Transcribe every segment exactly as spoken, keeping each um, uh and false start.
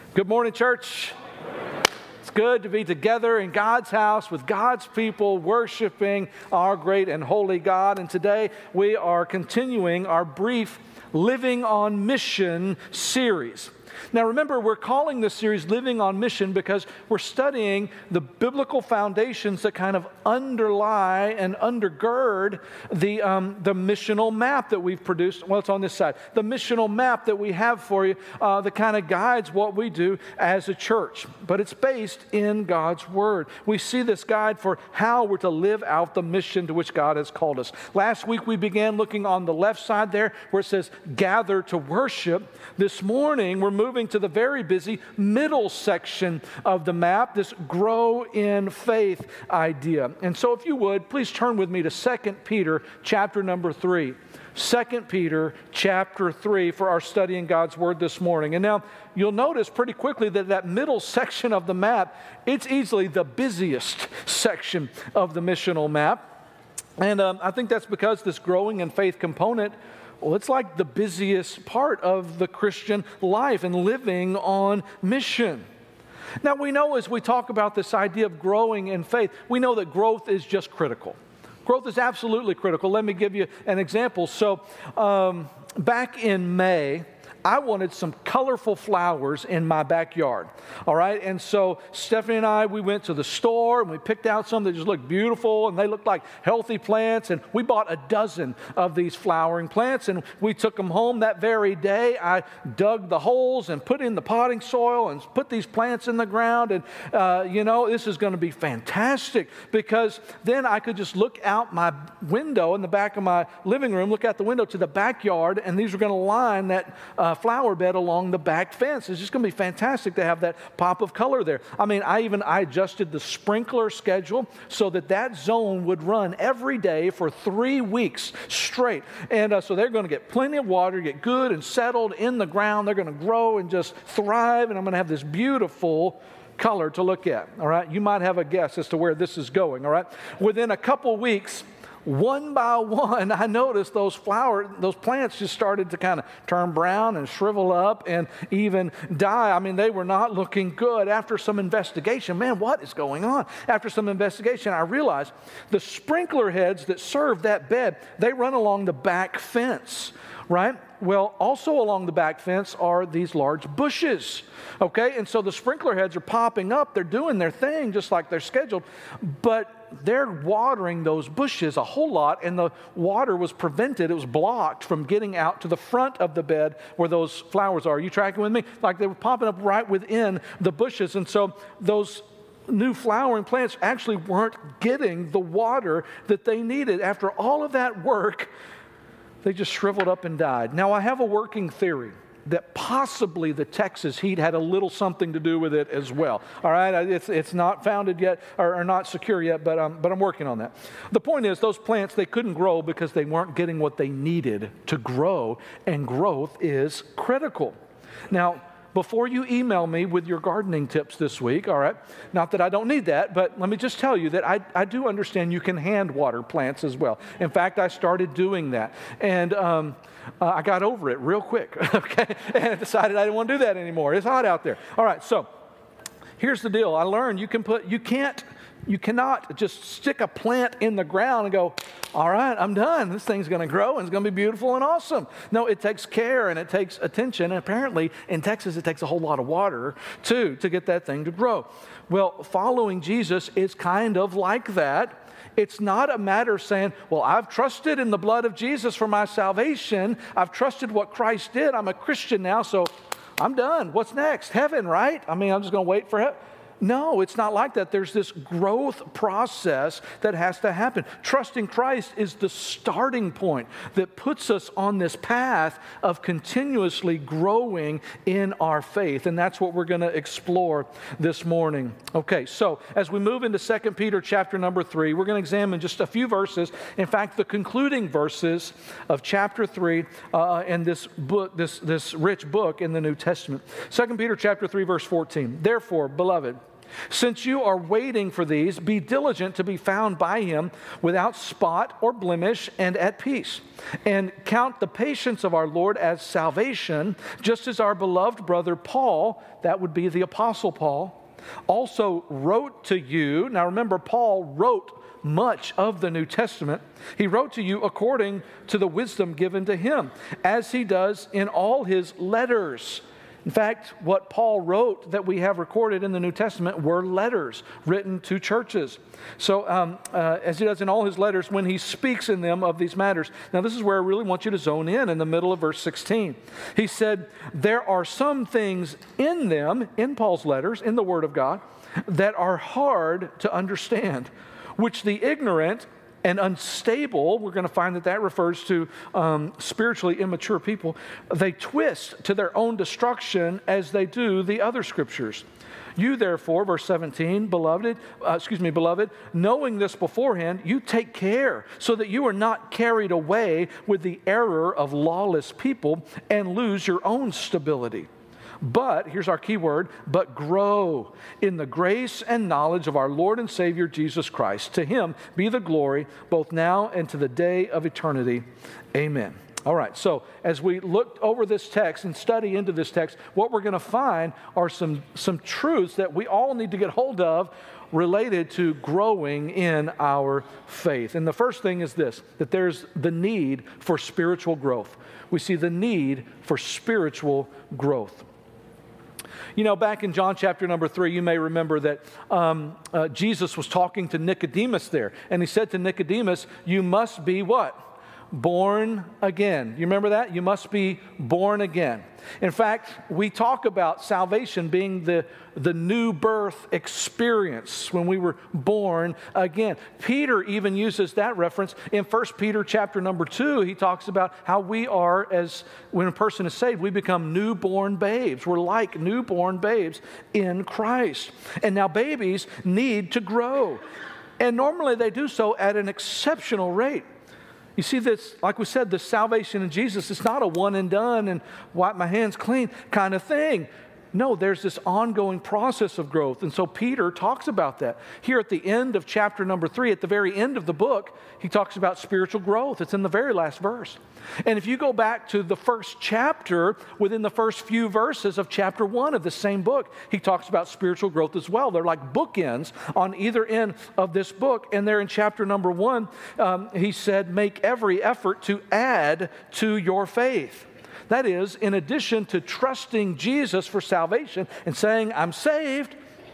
Good morning, church. It's good to be together in God's house with God's people worshiping our great and holy God. And today we are continuing our brief Living on Mission series. Now remember, we're calling this series Living on Mission because we're studying the biblical foundations that kind of underlie and undergird the, um, the missional map that we've produced. Well, it's on this side. The missional map that we have for you uh, that kind of guides what we do as a church. But it's based in God's Word. We see this guide for how we're to live out the mission to which God has called us. Last week we began looking on the left side there where it says, gather to worship. This morning we're moving to the very busy middle section of the map, this grow in faith idea. And so if you would, please turn with me to Second Peter chapter number three. Second Peter chapter three for our study in God's Word this morning. And now you'll notice pretty quickly that that middle section of the map, it's easily the busiest section of the missional map. And um, I think that's because this growing in faith component, well, it's like the busiest part of the Christian life and living on mission. Now, we know as we talk about this idea of growing in faith, we know that growth is just critical. Growth is absolutely critical. Let me give you an example. So, um, back in May, I wanted some colorful flowers in my backyard, all right? And so Stephanie and I, we went to the store and we picked out some that just looked beautiful and they looked like healthy plants, and we bought a dozen of these flowering plants and we took them home that very day. I dug the holes and put in the potting soil and put these plants in the ground, and uh, you know, this is going to be fantastic because then I could just look out my window in the back of my living room, look out the window to the backyard, and these are going to line that uh, flower bed along the back fence. It's just going to be fantastic to have that pop of color there. I mean, I even I adjusted the sprinkler schedule so that that zone would run every day for three weeks straight. And uh, so they're going to get plenty of water, get good and settled in the ground. They're going to grow and just thrive, and I'm going to have this beautiful color to look at. All right, you might have a guess as to where this is going. All right, within a couple weeks, one by one, I noticed those flower, those plants just started to kind of turn brown and shrivel up and even die. I mean, they were not looking good. After some investigation, man, what is going on? After some investigation, I realized the sprinkler heads that serve that bed, they run along the back fence, right? Well, also along the back fence are these large bushes, okay? And so the sprinkler heads are popping up. They're doing their thing just like they're scheduled, but they're watering those bushes a whole lot, and the water was prevented. It was blocked from getting out to the front of the bed where those flowers are. Are you tracking with me? Like they were popping up right within the bushes, and so those new flowering plants actually weren't getting the water that they needed. After all of that work, they just shriveled up and died. Now, I have a working theory that possibly the Texas heat had a little something to do with it as well. All right, it's it's not founded yet or, or not secure yet, but um, but I'm working on that. The point is, those plants, they couldn't grow because they weren't getting what they needed to grow, and growth is critical. Now, before you email me with your gardening tips this week, all right, not that I don't need that, but let me just tell you that I, I do understand you can hand water plants as well. In fact, I started doing that, and um, uh, I got over it real quick, okay, and I decided I didn't want to do that anymore. It's hot out there. All right, so here's the deal. I learned you can put, you can't, you cannot just stick a plant in the ground and go, all right, I'm done. This thing's going to grow and it's going to be beautiful and awesome. No, it takes care and it takes attention. And apparently in Texas, it takes a whole lot of water too to get that thing to grow. Well, following Jesus is kind of like that. It's not a matter of saying, well, I've trusted in the blood of Jesus for my salvation. I've trusted what Christ did. I'm a Christian now, so I'm done. What's next? Heaven, right? I mean, I'm just going to wait for heaven. No, it's not like that. There's this growth process that has to happen. Trusting Christ is the starting point that puts us on this path of continuously growing in our faith. And that's what we're going to explore this morning. Okay, so as we move into Second Peter chapter number three, we're going to examine just a few verses. In fact, the concluding verses of chapter three uh, in this book, this, this rich book in the New Testament. Second Peter chapter three, verse fourteen. Therefore, beloved, Since you are waiting for these, be diligent to be found by him without spot or blemish and at peace. And count the patience of our Lord as salvation, just as our beloved brother Paul, that would be the Apostle Paul, also wrote to you. Now remember, Paul wrote much of the New Testament. He wrote to you according to the wisdom given to him, as he does in all his letters. In fact, what Paul wrote that we have recorded in the New Testament were letters written to churches. So, um, uh, as he does in all his letters, when he speaks in them of these matters. Now, this is where I really want you to zone in, in the middle of verse sixteen. He said, there are some things in them, in Paul's letters, in the Word of God, that are hard to understand, which the ignorant and unstable, we're going to find that that refers to um, spiritually immature people, they twist to their own destruction as they do the other scriptures. You therefore, verse seventeen, beloved, uh, excuse me, beloved, knowing this beforehand, you take care so that you are not carried away with the error of lawless people and lose your own stability. But, here's our key word, but grow in the grace and knowledge of our Lord and Savior Jesus Christ. To him be the glory both now and to the day of eternity. Amen. All right, so as we look over this text and study into this text, what we're going to find are some, some truths that we all need to get hold of related to growing in our faith. And the first thing is this, that there's the need for spiritual growth. We see the need for spiritual growth. You know, back in John chapter number three, you may remember that um, uh, Jesus was talking to Nicodemus there. And he said to Nicodemus, you must be what? Born again. You remember that? You must be born again. In fact, we talk about salvation being the, the new birth experience when we were born again. Peter even uses that reference in First Peter chapter number two. He talks about how we are, as when a person is saved, we become newborn babes. We're like newborn babes in Christ. And now babies need to grow. And normally they do so at an exceptional rate. You see this, like we said, the salvation in Jesus, it's not a one and done and wipe my hands clean kind of thing. No, there's this ongoing process of growth. And so Peter talks about that. Here at the end of chapter number three, at the very end of the book, he talks about spiritual growth. It's in the very last verse. And if you go back to the first chapter, within the first few verses of chapter one of the same book, he talks about spiritual growth as well. They're like bookends on either end of this book. And there in chapter number one, um, he said, make every effort to add to your faith. That is, in addition to trusting Jesus for salvation and saying, I'm saved,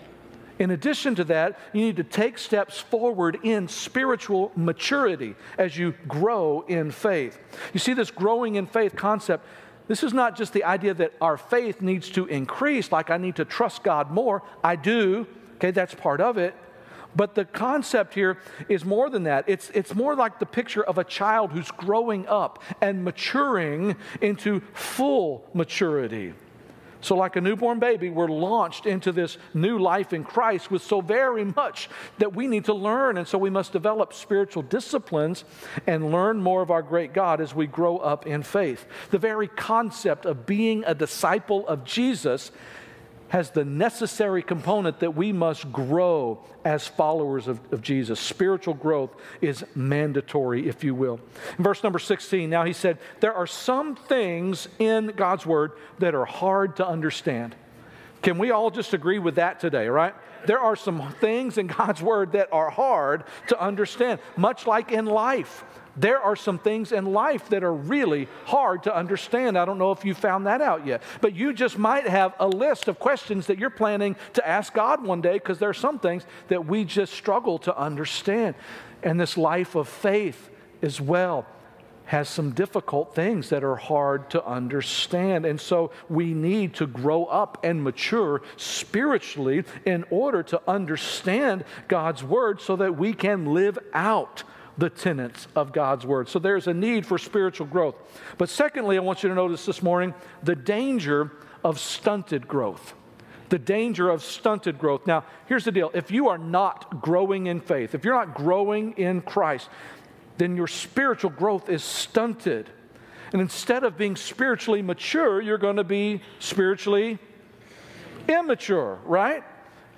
in addition to that, you need to take steps forward in spiritual maturity as you grow in faith. You see, this growing in faith concept, this is not just the idea that our faith needs to increase, like I need to trust God more. I do. Okay, that's part of it. But the concept here is more than that. It's, it's more like the picture of a child who's growing up and maturing into full maturity. So like a newborn baby, we're launched into this new life in Christ with so very much that we need to learn. And so we must develop spiritual disciplines and learn more of our great God as we grow up in faith. The very concept of being a disciple of Jesus has the necessary component that we must grow as followers of, of Jesus. Spiritual growth is mandatory, if you will. In verse number sixteen, now he said, there are some things in God's Word that are hard to understand. Can we all just agree with that today, right? There are some things in God's Word that are hard to understand, much like in life. There are some things in life that are really hard to understand. I don't know if you found that out yet, but you just might have a list of questions that you're planning to ask God one day, because there are some things that we just struggle to understand. And this life of faith as well has some difficult things that are hard to understand. And so we need to grow up and mature spiritually in order to understand God's Word so that we can live out the tenets of God's Word. So there's a need for spiritual growth. But secondly, I want you to notice this morning the danger of stunted growth. The danger of stunted growth. Now, here's the deal. If you are not growing in faith, if you're not growing in Christ, then your spiritual growth is stunted. And instead of being spiritually mature, you're going to be spiritually immature, right?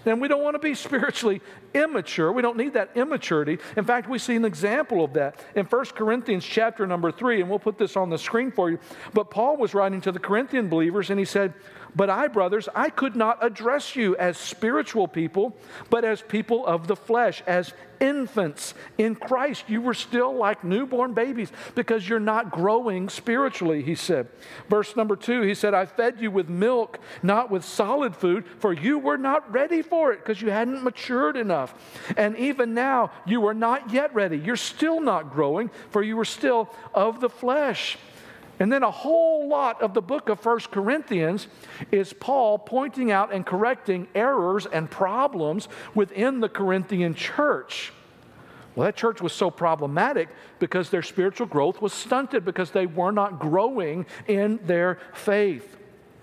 And we don't want to be spiritually immature. We don't need that immaturity. In fact, we see an example of that in First Corinthians chapter number three, and we'll put this on the screen for you. But Paul was writing to the Corinthian believers, and he said, "But I, brothers, I could not address you as spiritual people, but as people of the flesh, as infants in Christ. You were still like newborn babies because you're not growing spiritually," he said. Verse number two, he said, "I fed you with milk, not with solid food, for you were not ready for it because you hadn't matured enough. And even now, you are not yet ready. You're still not growing, for you were still of the flesh." And then a whole lot of the book of First Corinthians is Paul pointing out and correcting errors and problems within the Corinthian church. Well, that church was so problematic because their spiritual growth was stunted because they were not growing in their faith.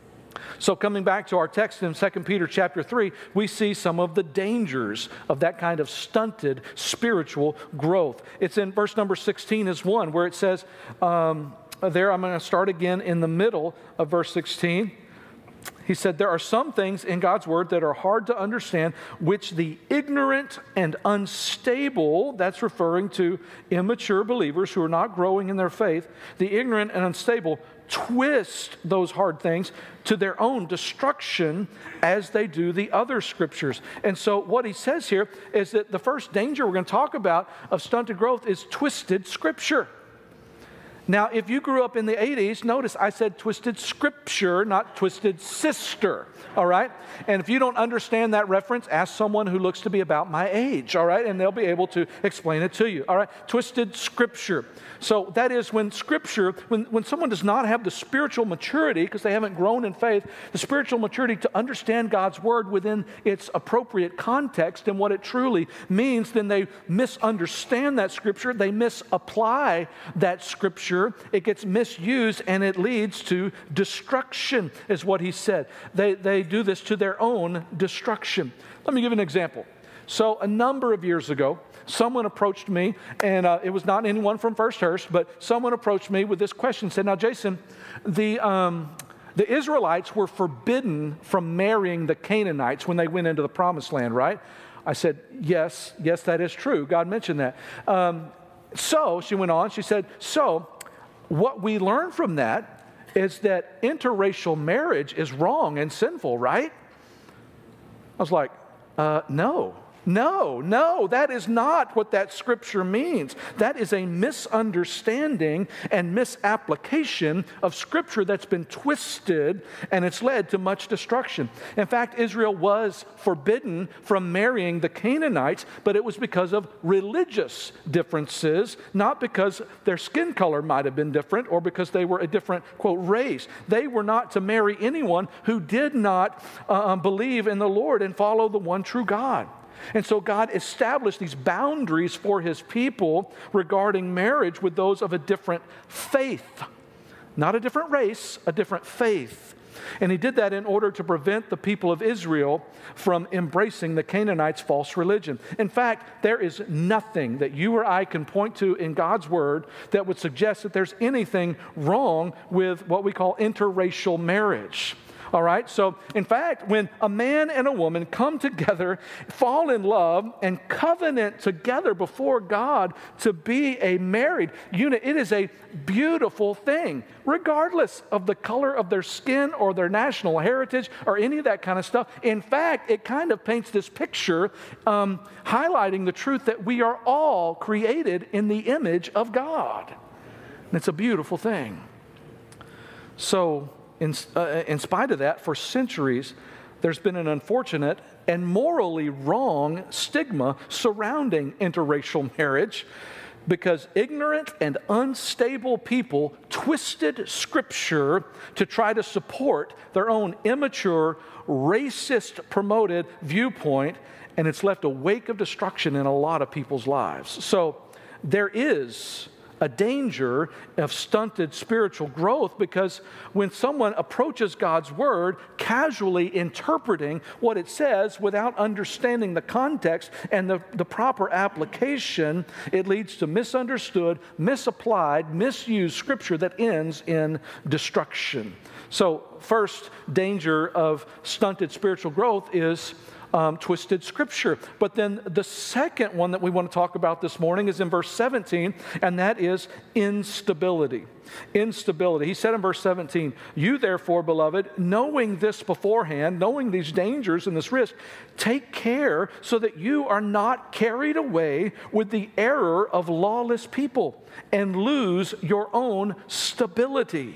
So coming back to our text in Second Peter chapter three, we see some of the dangers of that kind of stunted spiritual growth. It's in verse number sixteen is one where it says, um, there I'm going to start again in the middle of verse sixteen. He said, "There are some things in God's word that are hard to understand, which the ignorant and unstable," that's referring to immature believers who are not growing in their faith, "the ignorant and unstable twist those hard things to their own destruction as they do the other scriptures." And so what he says here is that the first danger we're going to talk about of stunted growth is twisted scripture. Now, if you grew up in the eighties, notice I said twisted scripture, not twisted sister, all right? And if you don't understand that reference, ask someone who looks to be about my age, all right? And they'll be able to explain it to you, all right? Twisted scripture. So that is when scripture, when, when someone does not have the spiritual maturity, because they haven't grown in faith, the spiritual maturity to understand God's word within its appropriate context and what it truly means, then they misunderstand that scripture, they misapply that scripture, it gets misused, and it leads to destruction, is what he said. They, they do this to their own destruction. Let me give you an example. So a number of years ago, someone approached me, and uh, it was not anyone from First Hurst, but someone approached me with this question, said, "Now, Jason, the... Um, The Israelites were forbidden from marrying the Canaanites when they went into the Promised Land, right?" I said, yes, yes, that is true. God mentioned that. Um, so, she went on, she said, "So, what we learn from that is that interracial marriage is wrong and sinful, right?" I was like, uh, no. No, no, that is not what that scripture means. That is a misunderstanding and misapplication of scripture that's been twisted, and it's led to much destruction. In fact, Israel was forbidden from marrying the Canaanites, but it was because of religious differences, not because their skin color might have been different or because they were a different, quote, race. They were not to marry anyone who did not uh, believe in the Lord and follow the one true God. And so God established these boundaries for his people regarding marriage with those of a different faith. Not a different race, a different faith. And he did that in order to prevent the people of Israel from embracing the Canaanites' false religion. In fact, there is nothing that you or I can point to in God's word that would suggest that there's anything wrong with what we call interracial marriage. All right, so in fact, when a man and a woman come together, fall in love, and covenant together before God to be a married unit, it is a beautiful thing, regardless of the color of their skin or their national heritage or any of that kind of stuff. In fact, it kind of paints this picture um, highlighting the truth that we are all created in the image of God. And it's a beautiful thing. So, In, uh, in spite of that, for centuries, there's been an unfortunate and morally wrong stigma surrounding interracial marriage because ignorant and unstable people twisted Scripture to try to support their own immature, racist-promoted viewpoint, and it's left a wake of destruction in a lot of people's lives. So there is a danger of stunted spiritual growth because when someone approaches God's word casually interpreting what it says without understanding the context and the, the proper application, it leads to misunderstood, misapplied, misused scripture that ends in destruction. So first danger of stunted spiritual growth is um, twisted scripture. But then the second one that we want to talk about this morning is in verse seventeen, and that is instability. Instability. He said in verse seventeen, "You therefore, beloved, knowing this beforehand, knowing these dangers and this risk, take care so that you are not carried away with the error of lawless people and lose your own stability."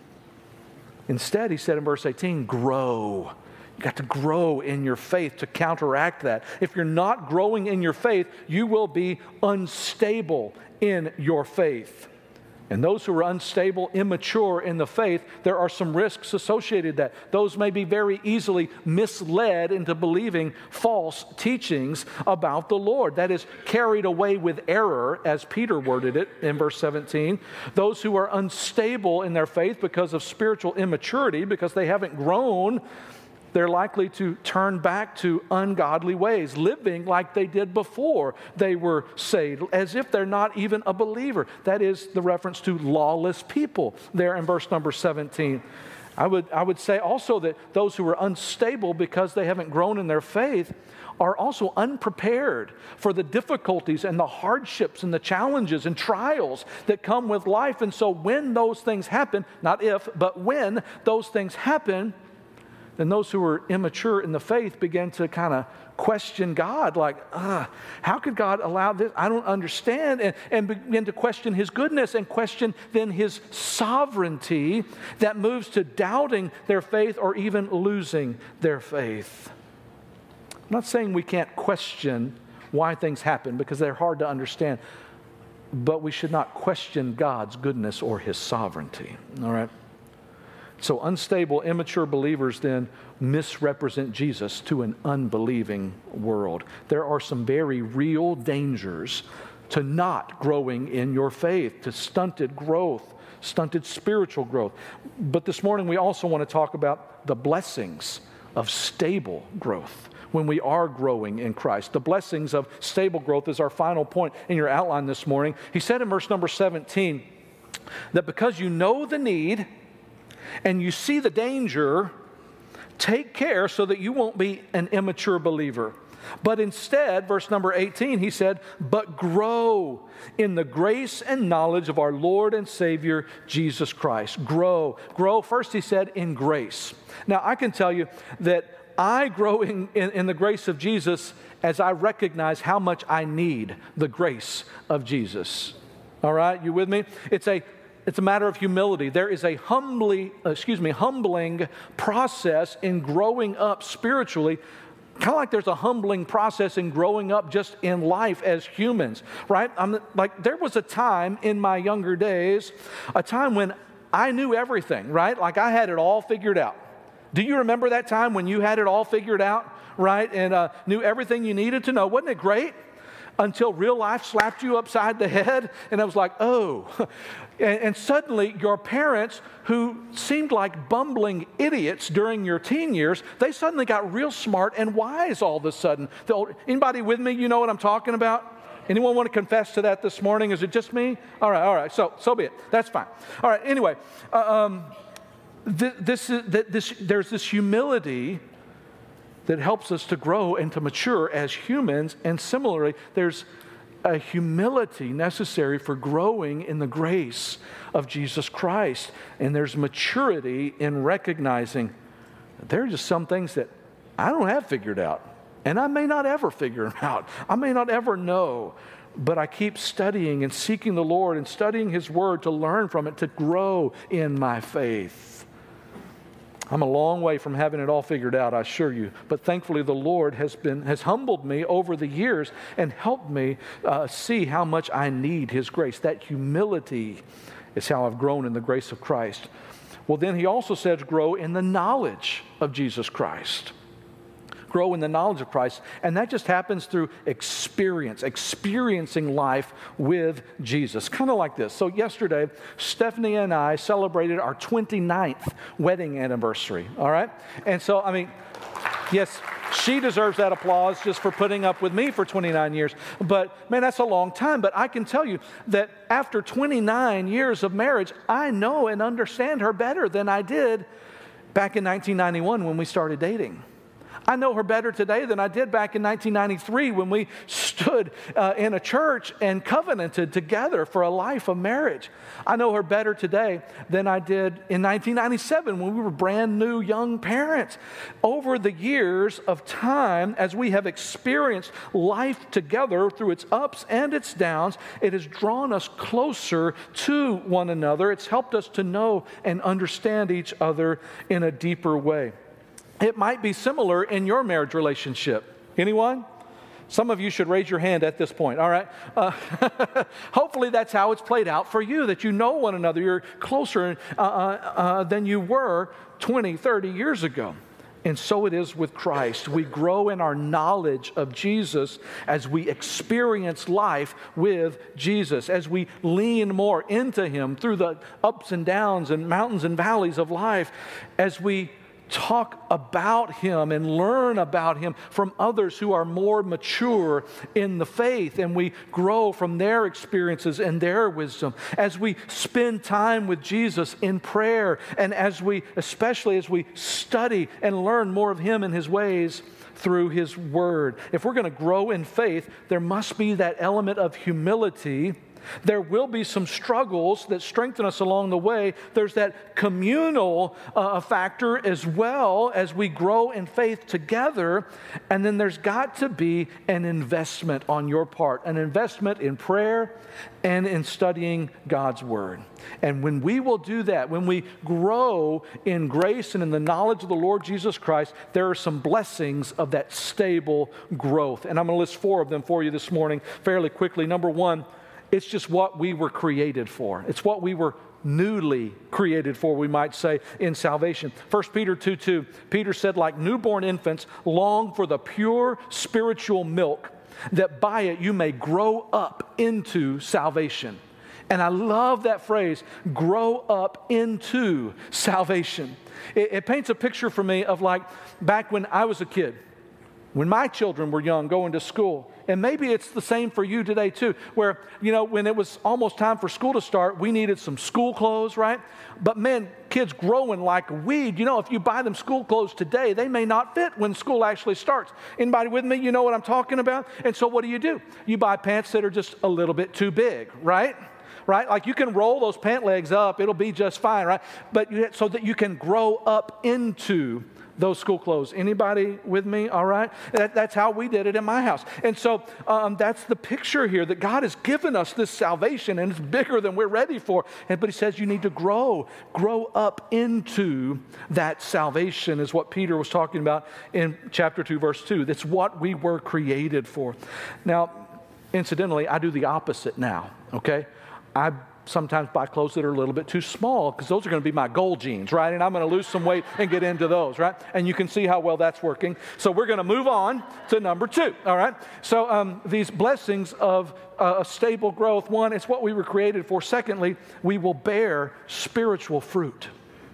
Instead, he said in verse eighteen, grow. You got to grow in your faith to counteract that. If you're not growing in your faith, you will be unstable in your faith. And those who are unstable, immature in the faith, there are some risks associated with that. Those may be very easily misled into believing false teachings about the Lord. That is, carried away with error, as Peter worded it in verse seventeen. Those who are unstable in their faith because of spiritual immaturity, because they haven't grown, they're likely to turn back to ungodly ways, living like they did before they were saved, as if they're not even a believer. That is the reference to lawless people there in verse number seventeen. I would, I would say also that those who are unstable because they haven't grown in their faith are also unprepared for the difficulties and the hardships and the challenges and trials that come with life. And so when those things happen, not if, but when those things happen, then those who are immature in the faith begin to kind of question God, like, ah, how could God allow this? I don't understand. And, and begin to question His goodness and question then His sovereignty that moves to doubting their faith or even losing their faith. I'm not saying we can't question why things happen because they're hard to understand, but we should not question God's goodness or His sovereignty, all right? So unstable, immature believers then misrepresent Jesus to an unbelieving world. There are some very real dangers to not growing in your faith, to stunted growth, stunted spiritual growth. But this morning we also want to talk about the blessings of stable growth when we are growing in Christ. The blessings of stable growth is our final point in your outline this morning. He said in verse number seventeen that because you know the need and you see the danger, take care so that you won't be an immature believer. But instead, verse number eighteen, he said, but grow in the grace and knowledge of our Lord and Savior, Jesus Christ. Grow. Grow, first he said, in grace. Now, I can tell you that I grow in, in, in the grace of Jesus as I recognize how much I need the grace of Jesus. All right, you with me? It's a It's a matter of humility. There is a humbly, excuse me, humbling process in growing up spiritually, kind of like there's a humbling process in growing up just in life as humans, right? I'm like, there was a time in my younger days, a time when I knew everything, right? Like I had it all figured out. Do you remember that time when you had it all figured out, right? And uh, knew everything you needed to know? Wasn't it great? Until real life slapped you upside the head, and I was like, oh. And, and suddenly your parents, who seemed like bumbling idiots during your teen years, they suddenly got real smart and wise all of a sudden. The old, anybody with me? You know what I'm talking about? Anyone want to confess to that this morning? Is it just me? All right, all right, so so be it. That's fine. All right, anyway, uh, um, th- this is, th- this, there's this humility that helps us to grow and to mature as humans. And similarly, there's a humility necessary for growing in the grace of Jesus Christ. And there's maturity in recognizing that there are just some things that I don't have figured out. And I may not ever figure them out. I may not ever know. But I keep studying and seeking the Lord and studying His Word to learn from it, to grow in my faith. I'm a long way from having it all figured out, I assure you. But thankfully, the Lord has been has humbled me over the years and helped me uh, see how much I need His grace. That humility is how I've grown in the grace of Christ. Well, then He also says, grow in the knowledge of Jesus Christ. Grow in the knowledge of Christ. And that just happens through experience, experiencing life with Jesus. Kind of like this. So yesterday, Stephanie and I celebrated our twenty-ninth wedding anniversary. All right? And so, I mean, yes, she deserves that applause just for putting up with me for twenty-nine years. But, man, that's a long time. But I can tell you that after twenty-nine years of marriage, I know and understand her better than I did back in nineteen ninety-one when we started dating. I know her better today than I did back in nineteen ninety-three when we stood uh, in a church and covenanted together for a life of marriage. I know her better today than I did in nineteen ninety-seven when we were brand new young parents. Over the years of time, as we have experienced life together through its ups and its downs, it has drawn us closer to one another. It's helped us to know and understand each other in a deeper way. It might be similar in your marriage relationship. Anyone? Some of you should raise your hand at this point, all right? Uh, hopefully that's how it's played out for you, that you know one another. You're closer uh, uh, uh, than you were twenty, thirty years ago. And so it is with Christ. We grow in our knowledge of Jesus as we experience life with Jesus, as we lean more into Him through the ups and downs and mountains and valleys of life, as we talk about Him and learn about Him from others who are more mature in the faith, and we grow from their experiences and their wisdom, as we spend time with Jesus in prayer, and as we, especially as we study and learn more of Him and His ways through His Word. If we're going to grow in faith, there must be that element of humility. There will be some struggles that strengthen us along the way. There's that communal uh, factor as well as we grow in faith together. And then there's got to be an investment on your part, an investment in prayer and in studying God's Word. And when we will do that, when we grow in grace and in the knowledge of the Lord Jesus Christ, there are some blessings of that stable growth. And I'm going to list four of them for you this morning fairly quickly. Number one, it's just what we were created for. It's what we were newly created for, we might say, in salvation. First Peter two two, Peter said, like newborn infants, long for the pure spiritual milk, that by it you may grow up into salvation. And I love that phrase, grow up into salvation. It, it paints a picture for me of like back when I was a kid, when my children were young, going to school. And maybe it's the same for you today too, where, you know, when it was almost time for school to start, we needed some school clothes, right? But man, kids growing like a weed. You know, if you buy them school clothes today, they may not fit when school actually starts. Anybody with me? You know what I'm talking about? And so what do you do? You buy pants that are just a little bit too big, right? Right? Like you can roll those pant legs up, it'll be just fine, right? But you, so that you can grow up into those school clothes. Anybody with me? All right? That, that's how we did it in my house. And so um, that's the picture here, that God has given us this salvation, and it's bigger than we're ready for. And, but He says you need to grow, grow up into that salvation, is what Peter was talking about in chapter two, verse two. That's what we were created for. Now, incidentally, I do the opposite now, okay? I sometimes buy clothes that are a little bit too small because those are going to be my goal jeans, right? And I'm going to lose some weight and get into those, right? And you can see how well that's working. So we're going to move on to number two, all right? So um, these blessings of uh, a stable growth, one, it's what we were created for. Secondly, we will bear spiritual fruit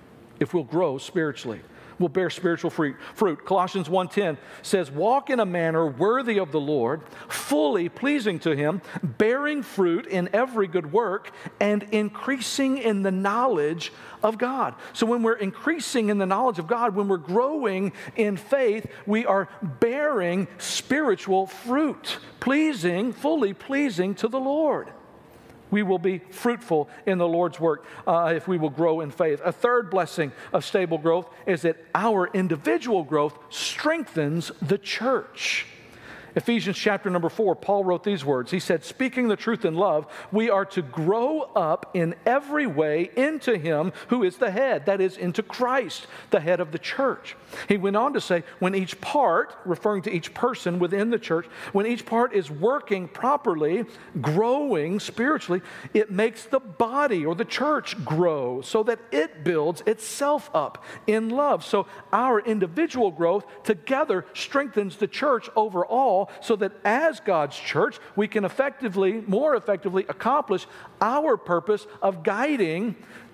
if we'll grow spiritually. Will bear spiritual fruit. fruit. Colossians one ten says, walk in a manner worthy of the Lord, fully pleasing to Him, bearing fruit in every good work, and increasing in the knowledge of God. So when we're increasing in the knowledge of God, when we're growing in faith, we are bearing spiritual fruit, pleasing, fully pleasing to the Lord. We will be fruitful in the Lord's work uh, if we will grow in faith. A third blessing of stable growth is that our individual growth strengthens the church. Ephesians chapter number four, Paul wrote these words. He said, speaking the truth in love, we are to grow up in every way into Him who is the head, that is, into Christ, the head of the church. He went on to say, when each part, referring to each person within the church, when each part is working properly, growing spiritually, it makes the body or the church grow so that it builds itself up in love. So our individual growth together strengthens the church overall, so that as God's church, we can effectively, more effectively accomplish our purpose of guiding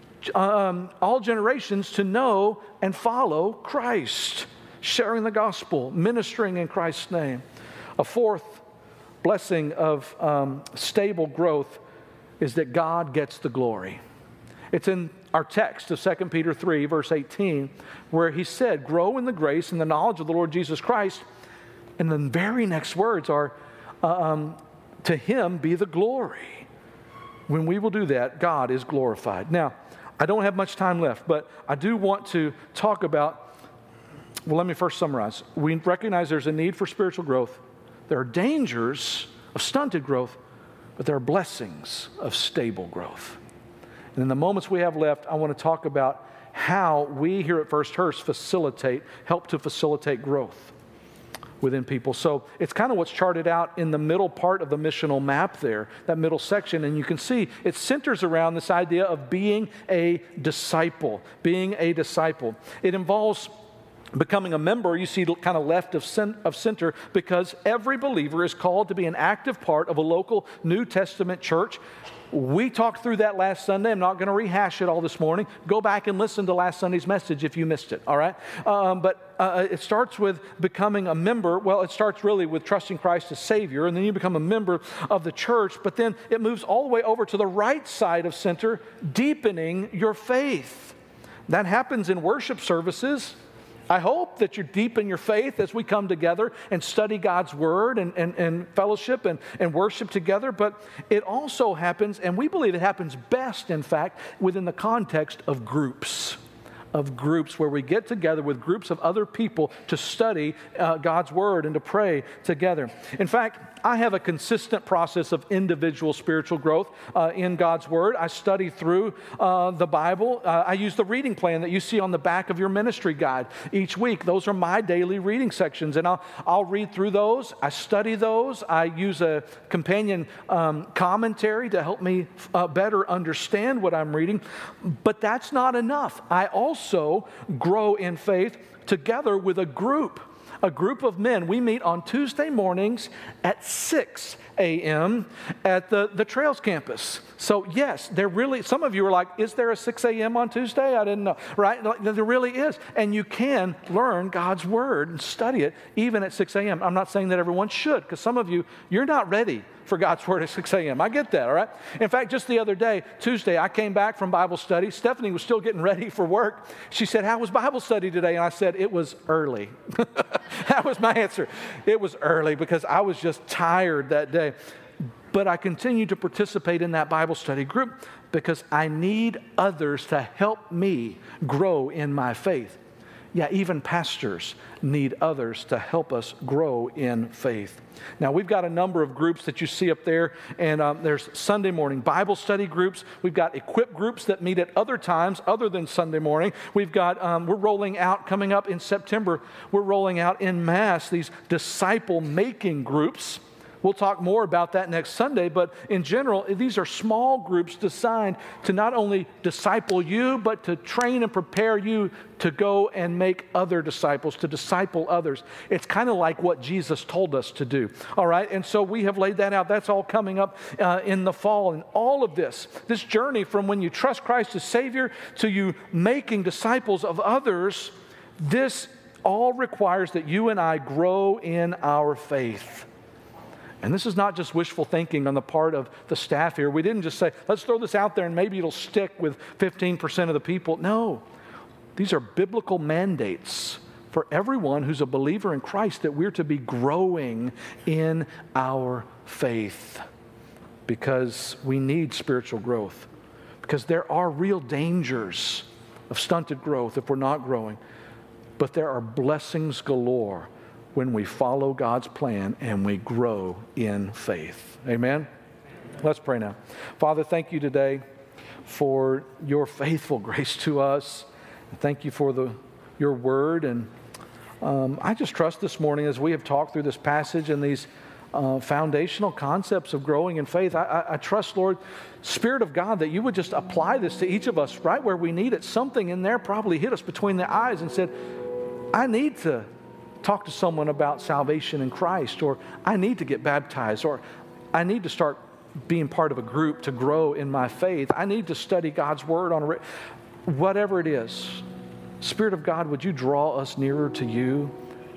um, all generations to know and follow Christ, sharing the gospel, ministering in Christ's name. A fourth blessing of um, stable growth is that God gets the glory. It's in our text of Second Peter three, verse eighteen, where he said, grow in the grace and the knowledge of the Lord Jesus Christ. And the very next words are, um, to him be the glory. When we will do that, God is glorified. Now, I don't have much time left, but I do want to talk about, well, let me first summarize. We recognize there's a need for spiritual growth. There are dangers of stunted growth, but there are blessings of stable growth. And in the moments we have left, I want to talk about how we here at First Hearst facilitate, help to facilitate growth within people. So it's kind of what's charted out in the middle part of the missional map there, that middle section. And you can see it centers around this idea of being a disciple, being a disciple. It involves becoming a member, you see kind of left of, of center, because every believer is called to be an active part of a local New Testament church. We talked through that last Sunday. I'm not going to rehash it all this morning. Go back and listen to last Sunday's message if you missed it, all right? Um, but uh, it starts with becoming a member. Well, it starts really with trusting Christ as Savior, and then you become a member of the church, but then it moves all the way over to the right side of center, deepening your faith. That happens in worship services. I hope that you're deep in your faith as we come together and study God's Word and, and, and fellowship and, and worship together. But it also happens, and we believe it happens best, in fact, within the context of groups. Of groups where we get together with groups of other people to study uh, God's Word and to pray together. In fact, I have a consistent process of individual spiritual growth uh, in God's Word. I study through uh, the Bible. Uh, I use the reading plan that you see on the back of your ministry guide each week. Those are my daily reading sections, and I'll, I'll read through those. I study those. I use a companion um, commentary to help me uh, better understand what I'm reading. But that's not enough. I also grow in faith together with a group. A group of men. We meet on Tuesday mornings at six a.m. at the, the Trails campus. So yes, there really, some of you are like, is there a six a.m. on Tuesday? I didn't know, right? There really is. And you can learn God's Word and study it even at six a.m. I'm not saying that everyone should, because some of you, you're not ready for God's Word at six a.m. I get that, all right? In fact, just the other day, Tuesday, I came back from Bible study. Stephanie was still getting ready for work. She said, how was Bible study today? And I said, it was early. That was my answer. It was early because I was just tired that day. But I continue to participate in that Bible study group because I need others to help me grow in my faith. Yeah, even pastors need others to help us grow in faith. Now, we've got a number of groups that you see up there, and um, there's Sunday morning Bible study groups. We've got equip groups that meet at other times other than Sunday morning. We've got, um, we're rolling out, coming up in September, we're rolling out en masse these disciple-making groups. We'll talk more about that next Sunday, but in general, these are small groups designed to not only disciple you, but to train and prepare you to go and make other disciples, to disciple others. It's kind of like what Jesus told us to do, all right? And so we have laid that out. That's all coming up uh, in the fall. And all of this, this journey from when you trust Christ as Savior to you making disciples of others, this all requires that you and I grow in our faith. And this is not just wishful thinking on the part of the staff here. We didn't just say, let's throw this out there and maybe it'll stick with fifteen percent of the people. No, these are biblical mandates for everyone who's a believer in Christ that we're to be growing in our faith because we need spiritual growth. Because there are real dangers of stunted growth if we're not growing. But there are blessings galore when we follow God's plan and we grow in faith. Amen? Let's pray now. Father, thank you today for your faithful grace to us. Thank you for the your word. And um, I just trust this morning as we have talked through this passage and these uh, foundational concepts of growing in faith, I, I, I trust, Lord, Spirit of God, that you would just apply this to each of us right where we need it. Something in there probably hit us between the eyes and said, I need to talk to someone about salvation in Christ, or I need to get baptized, or I need to start being part of a group to grow in my faith. I need to study God's Word on a, whatever it is. Spirit of God, would you draw us nearer to you?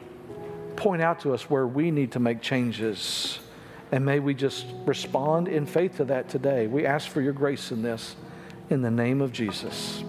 Point out to us where we need to make changes, and may we just respond in faith to that today. We ask for your grace in this, in the name of Jesus.